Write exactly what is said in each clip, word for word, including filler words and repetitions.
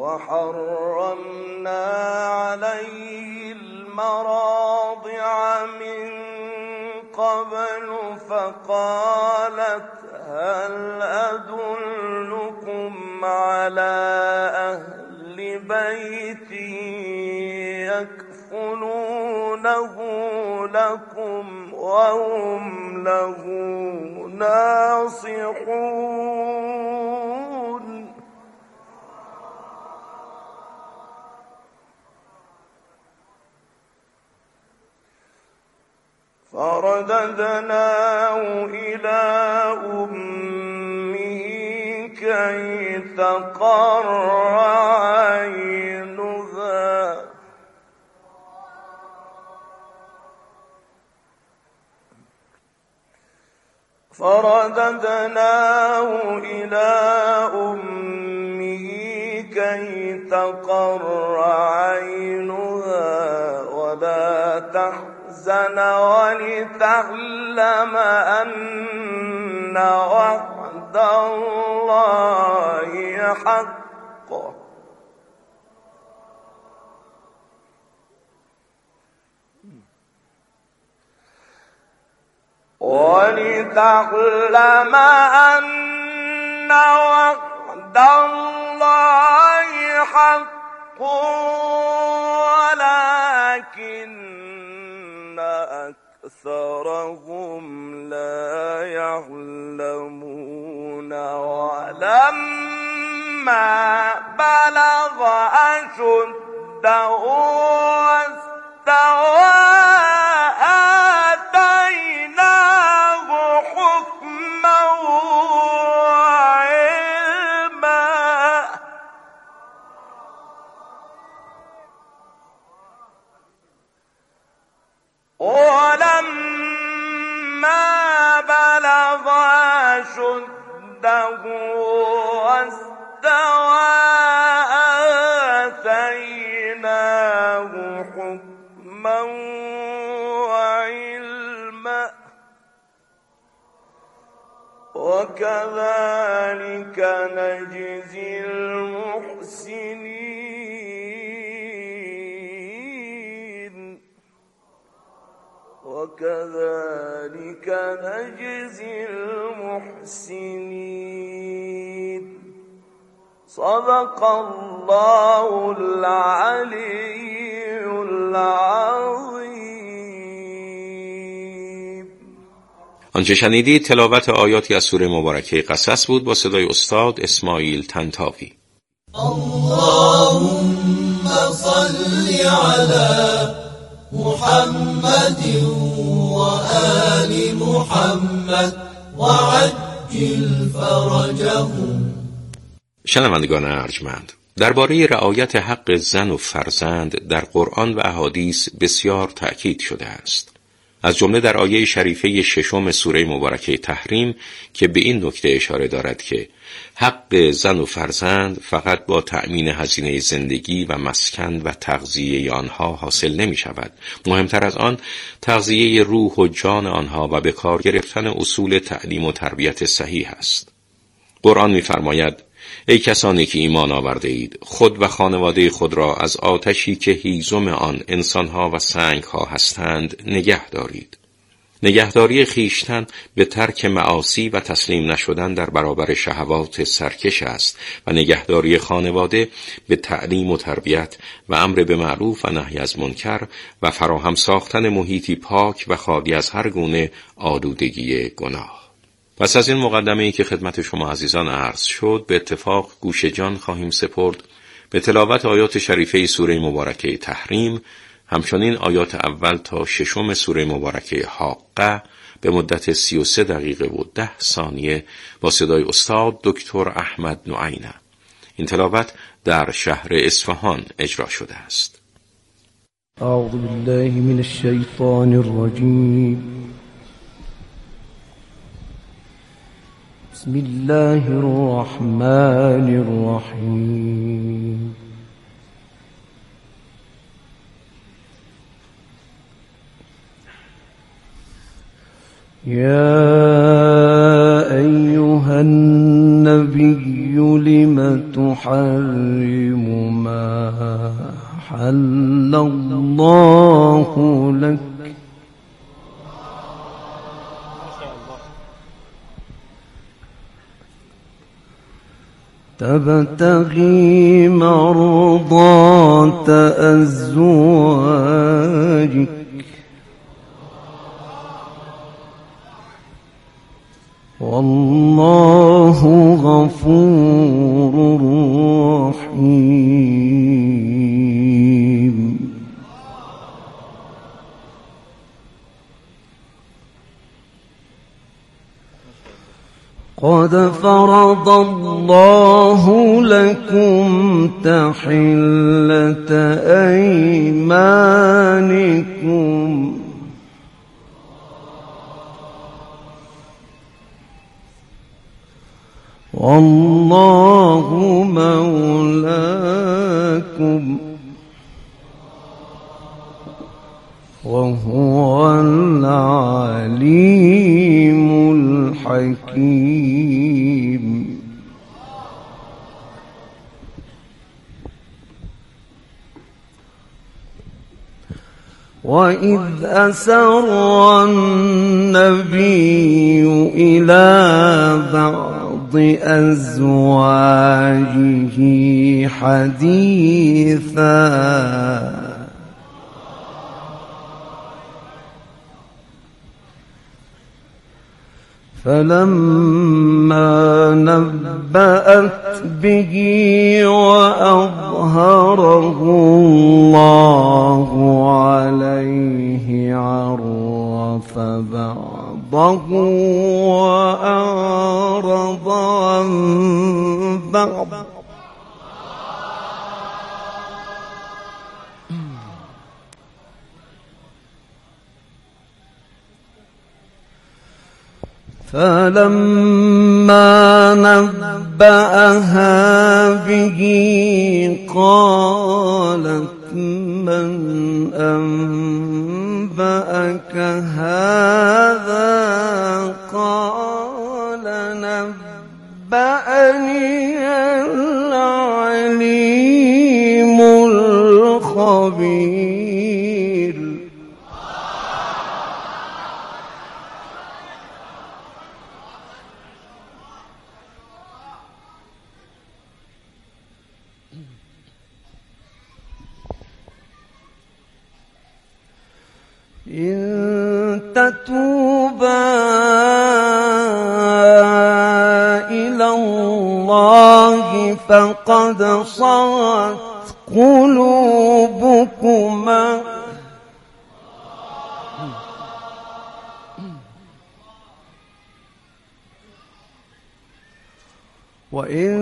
وحرمنا عليه المراضع من قبل فقالت هل أدلكم على أهل بيت يكفلونه لكم وهم له ناصحون فرددناه إلى أمه كي تقر عينها فرددناه إلى أمه كي تقر عينها ولا تحزن ولتعلم أن وعد الله حق ولتعلم أن وعد الله حق ولكن أكثرهم لا يعلمون ولما بلغ أشده واستوى ولما بلغ أشده واستوى آتيناه حكما وعلما وكذلك نجزي المحسنين وكذلك نجزي المحسنين صدق الله العلي العظيم. آنچه شنیدید تلاوت آیاتی از سوره مبارکه قصص بود با صدای استاد اسماعیل طنطاوی. اللهم صل على محمد وآل محمد وعجل فرجهم. شنوندگان ارجمند، درباره رعایت حق زن و فرزند در قرآن و احادیث بسیار تأکید شده است. از جمله در آیه شریفه ششم سوره مبارکه تحریم که به این نکته اشاره دارد که حق زن و فرزند فقط با تأمین هزینه زندگی و مسکن و تغذیه آنها حاصل نمی شود. مهمتر از آن تغذیه روح و جان آنها و به کار گرفتن اصول تعلیم و تربیت صحیح است. قرآن می فرماید ای کسانی که ایمان آورده اید خود و خانواده خود را از آتشی که هیزم آن انسانها و سنگها هستند نگه دارید. نگهداری خیشتن به ترک معاصی و تسلیم نشدن در برابر شهوات سرکش است و نگهداری خانواده به تعلیم و تربیت و امر به معروف و نهی از منکر و فراهم ساختن محیطی پاک و خالی از هر گونه آلودگی گناه. پس از این مقدمه‌ای که خدمت شما عزیزان عرض شد، به اتفاق گوش جان خواهیم سپرد به تلاوت آیات شریفه سوره مبارکه تحریم، همچنین آیات اول تا ششم سوره مبارکه حاقه به مدت سی و سه دقیقه و ده ثانیه با صدای استاد دکتر احمد نعینه. این تلاوت در شهر اصفهان اجرا شده است. اعوذ بالله من الشیطان الرجیم. بسم الله الرحمن الرحیم. يا أيها النبي لم تحرم الله لك تبتغي مرضات أزواجك والله غفور رحيم. قد فرض الله لكم تحلة أيمانكم والله مولاكم وهو العليم الحكيم. وإذ أسر النبي إلى بعض أزواجه حديثا فلما نبأت به وأظهره الله عليه عرف بعضه وأعرض عن بعض فلما نبأها به قالت من أنبأك هذا قال نبأني العليم الخبير. إن تتوبا إلى الله فقد صغت قلوبكما وإن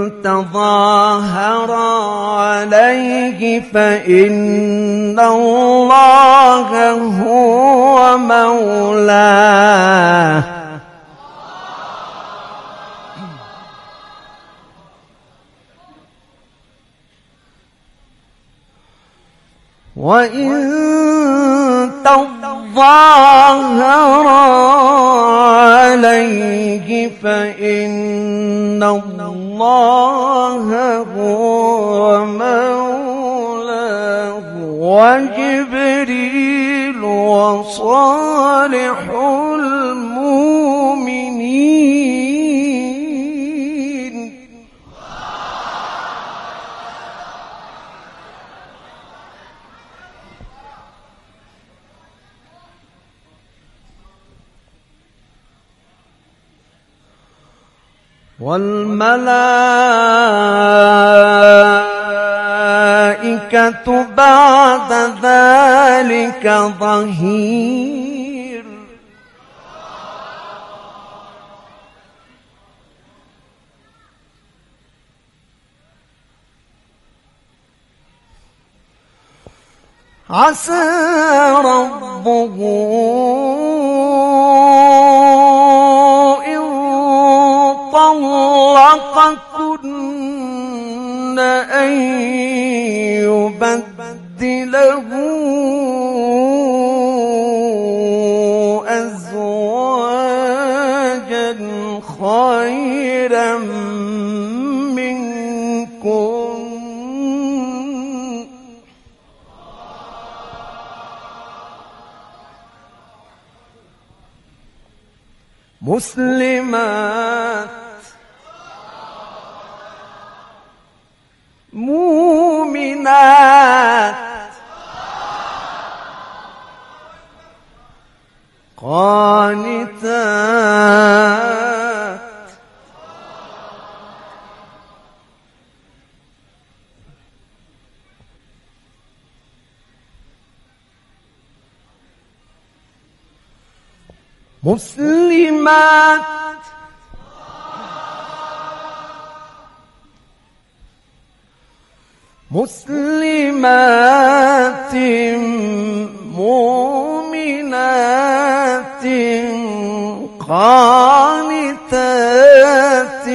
تظاهرا عليه فإن الله هو مولاه وإن تظاهرا عليه فإن الله هو مولاه وجبريل وصالح المؤمنين. والملائكة بعد ذلك ظهير. عسى ربه طلقكن أن يبدله أزواجا خيرا منكن مسلمات مؤمنات قانتات مسلمات مسلمات مؤمنات قانتات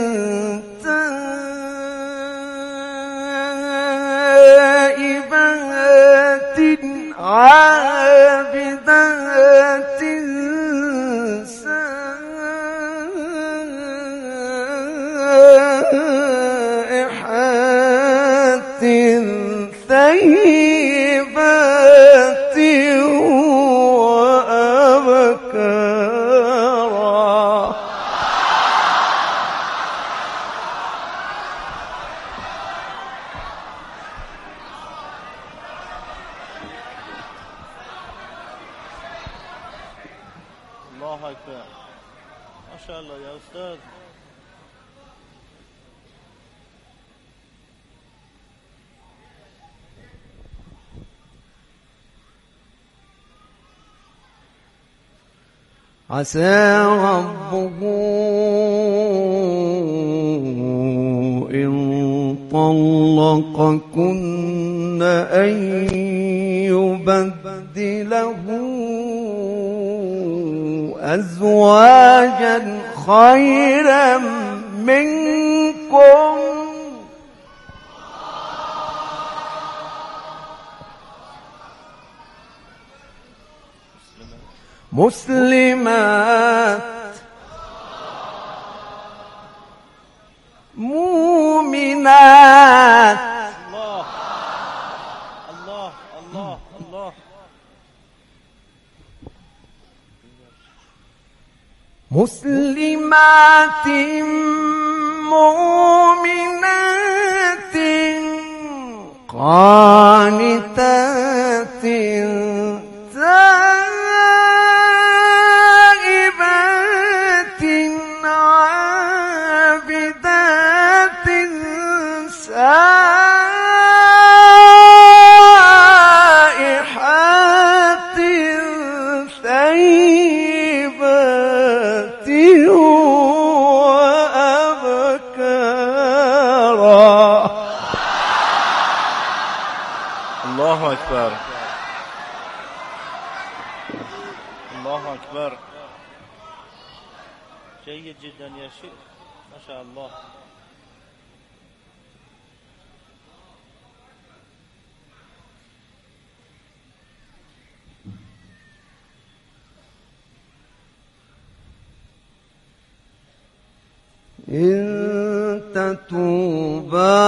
تائبات عابدات سائحات ثيبات وأبكارا. الله أكبر. ما شاء الله يا أستاذ. عسى ربه إن طلقكن أن يبدله أزواجا خيرا منكم مسلمات مؤمنات الله الله الله الله مسلمات مؤمنات قانتات تائبات عابدات سائحات ثيبات وأبكارا. الله أكبر. الله أكبر. جيد جدا يا شيخ، ما شاء الله. إن تتوبا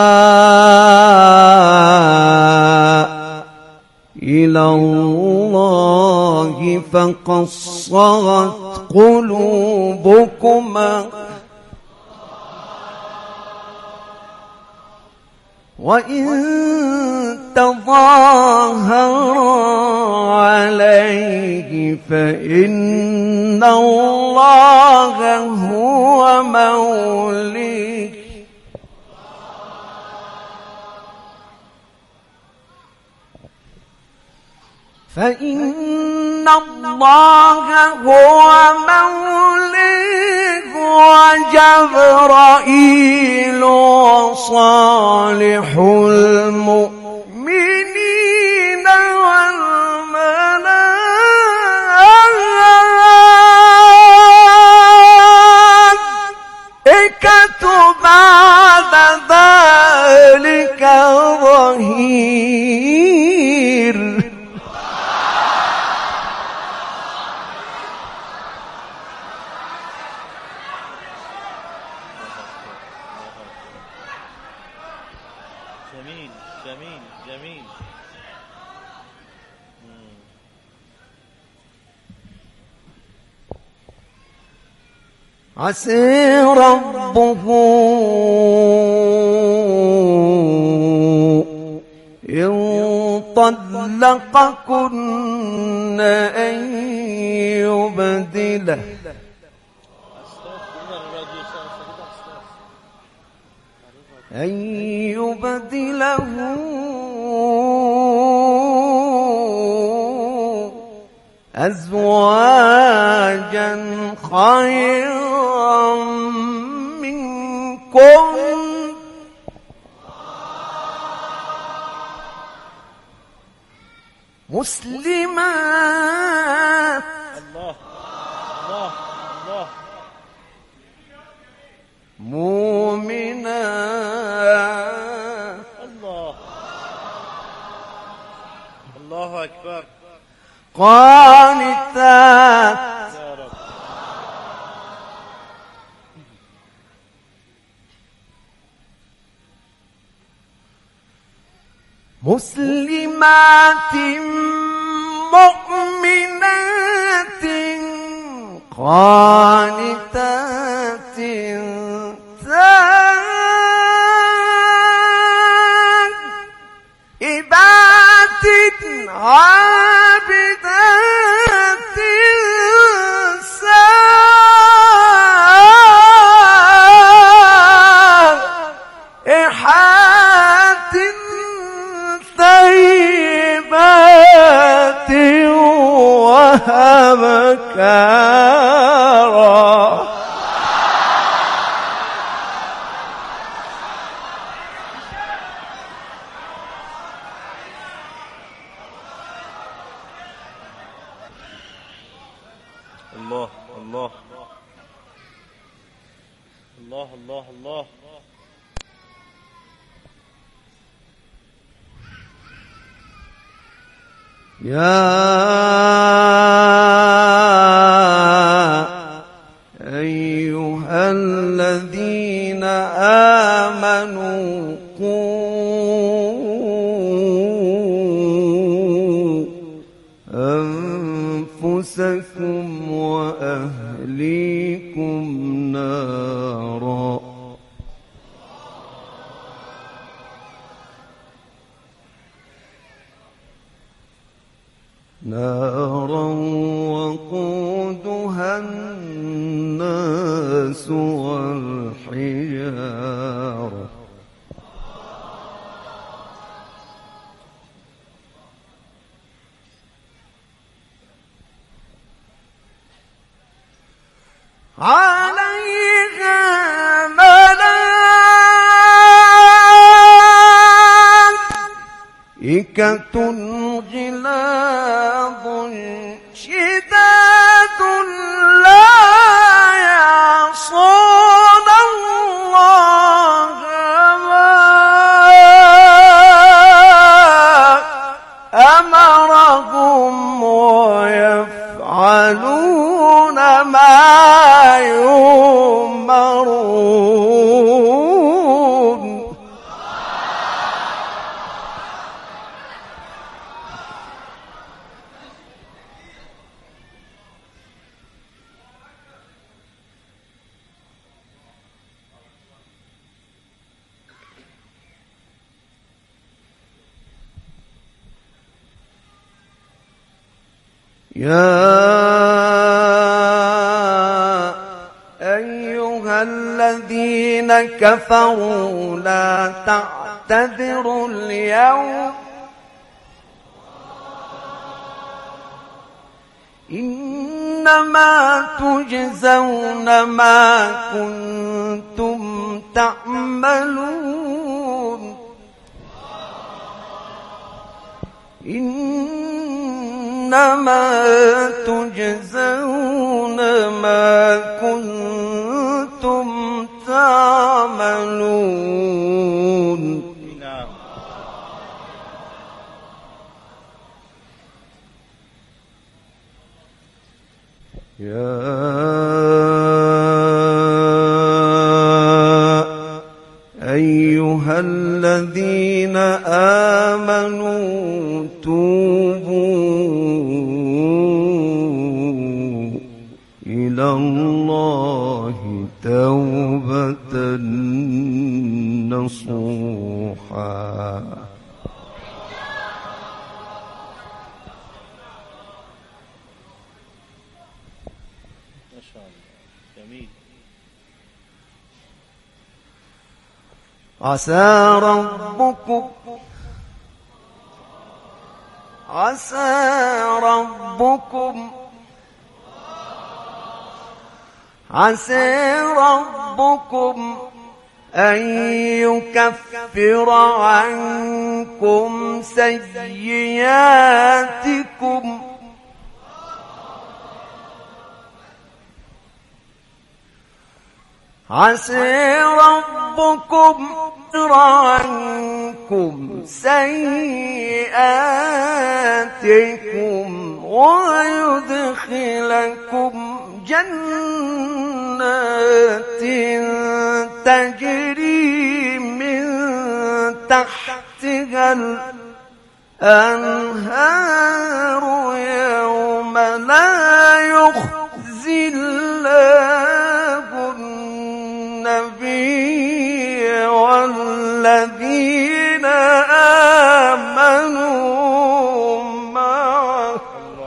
إلى الله فقد صغت قلوبكما وإن تظاهرا عليه فإن الله هو موليه فإن الله هو موليه وجبرائيل وصالح المؤمنين والملائكة بعد ذلك ظهير. جميل جميل جميل. عسى ربه إن طلقكن أن يبدله أن يبدله أزواجا خيرا منكم مسلمات الله الله الله مؤمنات الله الله أكبر قانتات يا رب مسلمات مؤمنات قانتات تائبات عابدات سائحات طيبات وأبكارا الله الله الله الله الله يا أيها الذين آمنوا قوا أنفسكم وأهليكم نارا نارا وقودها الناس والحجارة عليها ملائكة غلاظ شداد لا يعصون الله ما أمرهم ويفعلون ما يؤمرون يا أيها الذين كفروا لا تعتذروا اليوم إنما تجزون ما كنتم تعملون إنما تجزون ما كنتم تعملون نعم يا أيها الذين آمنوا توبوا إلى الله توبة نصوحا. ما شاء الله جميل. عسى ربكم عسى ربكم عسى ربكم أن يكفر عنكم سيئاتكم عسى ربكم عنكم سيئاتكم ويدخلكم جنات تجري من تحتها الأنهار يوم لا يخزي الله النبي والذين آمنوا معه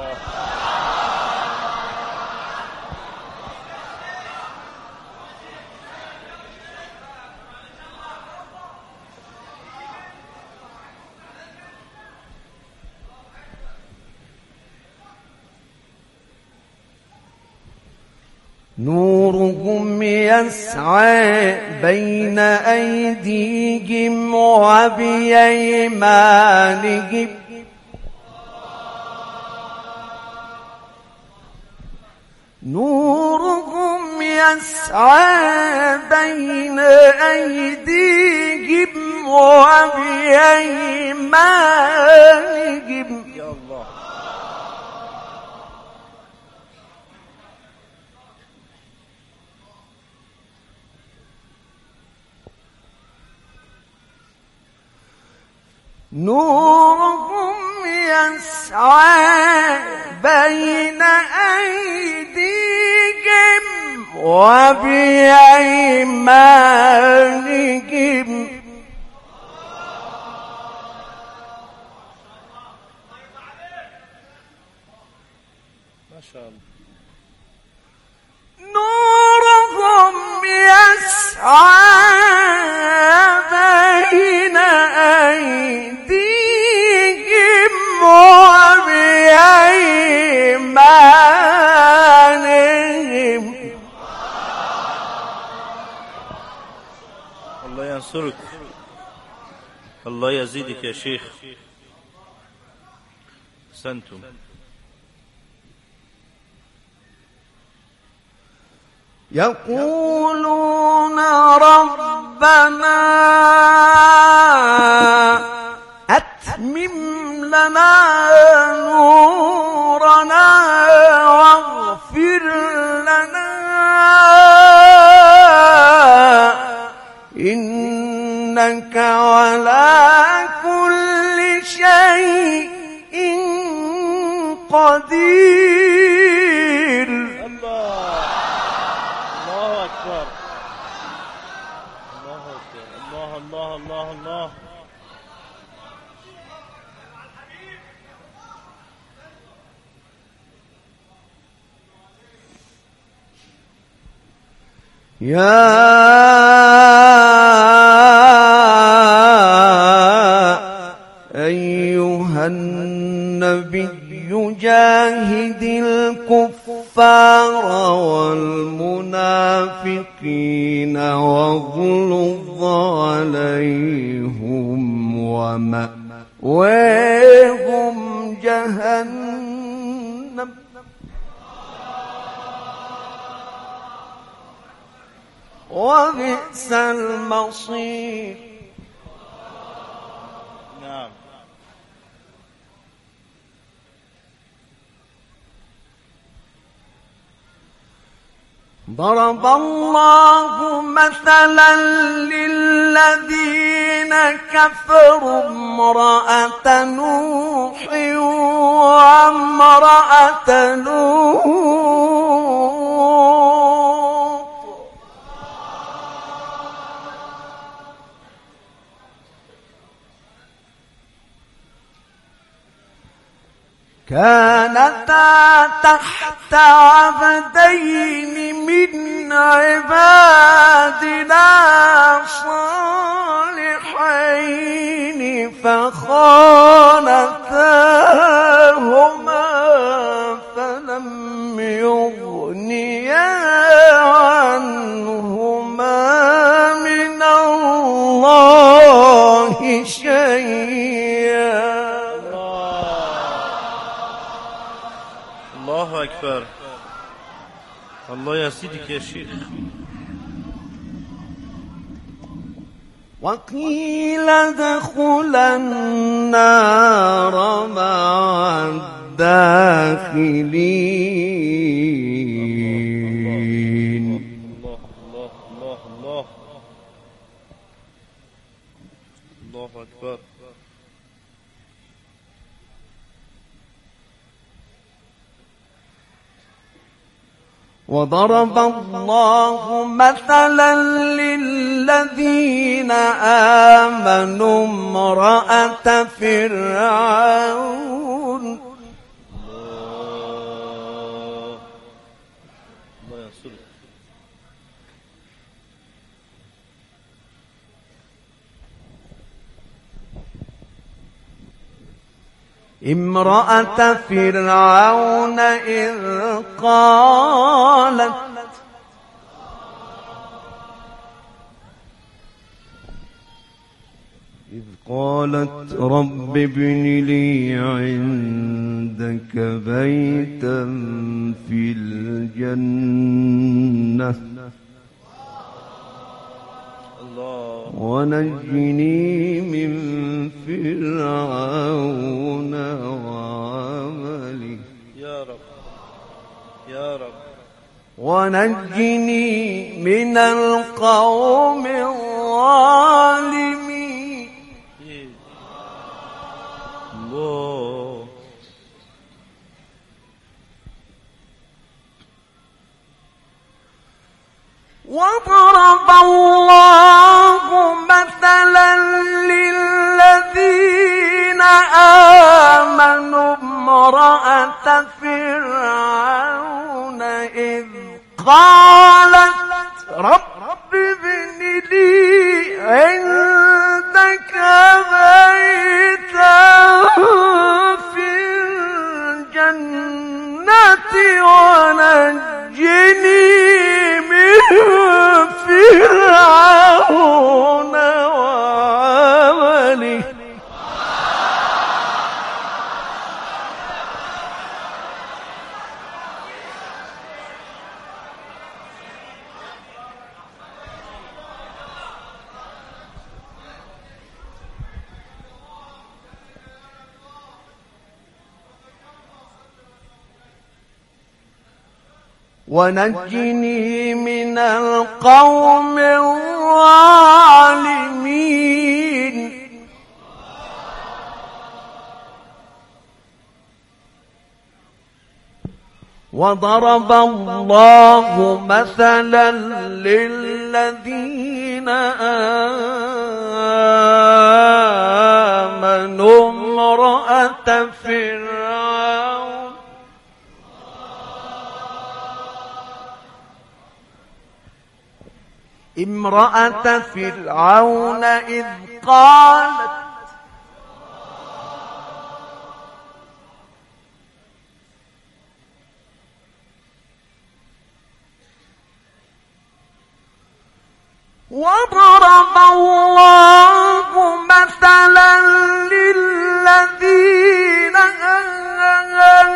نورهم يسعى بين أيديهم وبأيمانهم نورهم يسعى بين أيديهم وبأيمانهم. يا الله. نورهم يسعى بين أيديهم وبأيمانهم ما شاء الله. نورهم يسعى بين أيديهم وبأيمانهم. الله ينصرك. الله يزيدك يا شيخ. أحسنتم. يقولون ربنا أتمم لنا نورنا واغفر لنا إنك على كل شيء قدير. الله الله أكبر. الله أكبر. الله الله الله الله. يا أيها النبي جاهد الكفار والمنافقين واغلظ عليهم ومأواهم جهنم وبئس المصير. نعم. ضرب الله مثلا للذين كفروا امرأة نوح وامرأة لوط كانتا تحت عبدين من عبادنا صالحين فخانتاهما فلم يغنيا عنهما من الله شيئا. الله أكبر. الله يسيدك يا شيخ. وقيل ادخل النار مع الداخلين. الله الله الله الله الله أكبر. وضرب الله مثلا للذين آمنوا امرأة فرعون الله الله ينصرك. امرأة فرعون إذ قالت إذ قالت رب ابن لي عندك بيتا في الجنة ونجني من فرعون وعمله يا رب يا رب ونجني من القوم الظالمين. الله وضرب الله مثلا للذين آمنوا امرأة فرعون إذ قالت رب ابن لي عندك بيتا في الجنة ونجني من فرعون وعمله. ونجني من القوم الظالمين. وضرب الله مثلا للذين آمنوا امرأة فرعون امرأة فرعون إذ قالت وضرب الله